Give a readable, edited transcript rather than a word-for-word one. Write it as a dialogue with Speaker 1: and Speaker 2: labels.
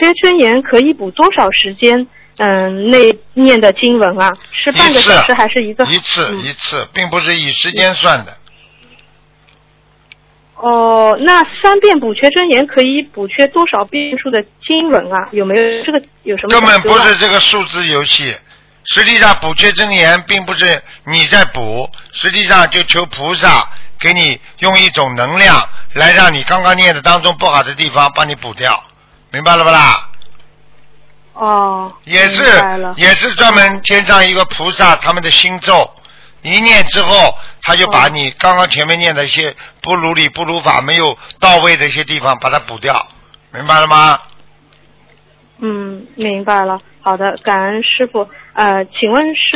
Speaker 1: 缺真言可以补多少时间？内念的经文啊，是半个小时还是一个？
Speaker 2: 一次，并不是以时间算的。
Speaker 1: 哦，那3遍补缺真言可以补缺多少遍数的经文啊？有没有这个有什么？
Speaker 2: 根本不是这个数字游戏。实际上补缺真言并不是你在补，实际上就求菩萨给你用一种能量来让你刚刚念的当中不好的地方帮你补掉，明白了不啦？
Speaker 1: 哦，
Speaker 2: 也是专门天上一个菩萨，他们的心咒一念之后，他就把你刚刚前面念的一些不如理不如法没有到位的一些地方把它补掉，明白了吗？
Speaker 1: 明白了。好的，感恩师父。请问师